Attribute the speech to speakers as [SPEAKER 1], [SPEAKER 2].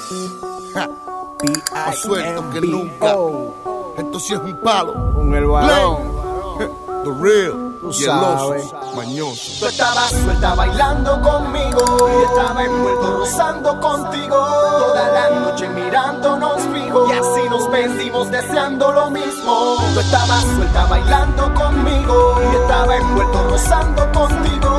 [SPEAKER 1] Más suelto que nunca. Esto sí es un palo.
[SPEAKER 2] Con el balón.
[SPEAKER 1] The real.
[SPEAKER 2] Tú
[SPEAKER 1] Hieloso,
[SPEAKER 2] sabes.
[SPEAKER 1] mañoso.
[SPEAKER 3] Tú estabas suelta bailando conmigo y estaba envuelto rozando contigo. Toda la noche mirándonos fijo y así nos perdimos deseando lo mismo. Tú estabas suelta bailando conmigo y estaba envuelto rozando contigo.